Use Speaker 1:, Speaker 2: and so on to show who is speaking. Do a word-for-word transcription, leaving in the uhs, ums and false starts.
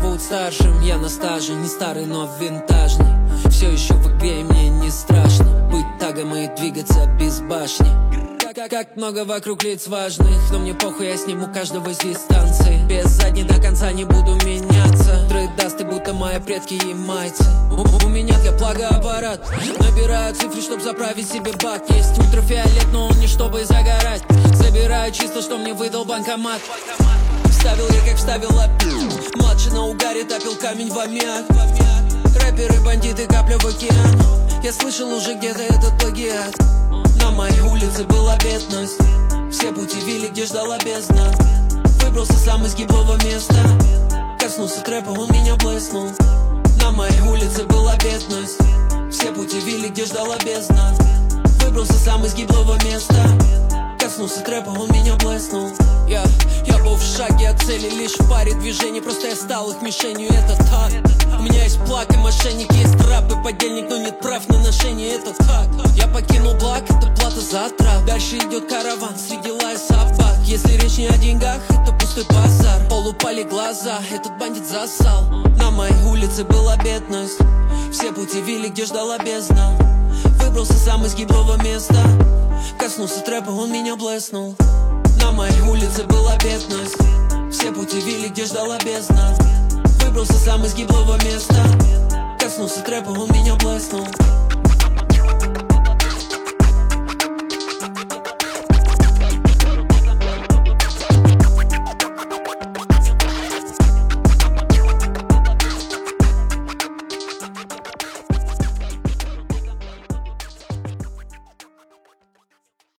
Speaker 1: зовут старшим. Я на стаже, не старый, но винтажный. Все еще в игре, и мне не страшно быть тагом и двигаться без башни. Как, как много вокруг лиц важных, но мне похуй, я сниму каждого с дистанции. Без задней до конца не буду меняться. Трейдасты, будто мои предки и майцы. У, у меня для плага аппарат. Набираю цифры, чтоб заправить себе бак. Есть ультрафиолет, но он не чтобы загорать. Забираю чисто, что мне выдал банкомат. Вставил я, как вставил опил. Младший на угаре топил камень в аммиак. Рэперы, бандиты, капля в океан. Я слышал уже где-то этот плагиат. На моей улице была бедность. Все пути вели, где ждала бездна. Выбрался сам из гиблого места. Коснулся трэпа, он меня блеснул. На моей улице была бедность. Все пути вели, где ждала бездна. Выбрался сам из гиблого места. Коснулся трэпа, он меня блеснул. Я, я был в шаге от цели, лишь в паре движений. Просто я стал их мишенью, это так. У меня есть плак и мошенник, есть раб и подельник, но нет прав на ношение, это так. Я покинул благ, это плата за трап. Дальше идет караван среди лая собак. Если речь не о деньгах, это пустой базар. Полупали глаза, этот бандит засал. На моей улице была бедность. Все пути вели, где ждала бездна. Выбрался сам из гиблого места. Коснулся трэпа, он меня блеснул. На моей улице была бедность. Все пути вели, где ждала бездна. Выбрался сам из гиблого места. Коснулся трэпа, он меня блеснул.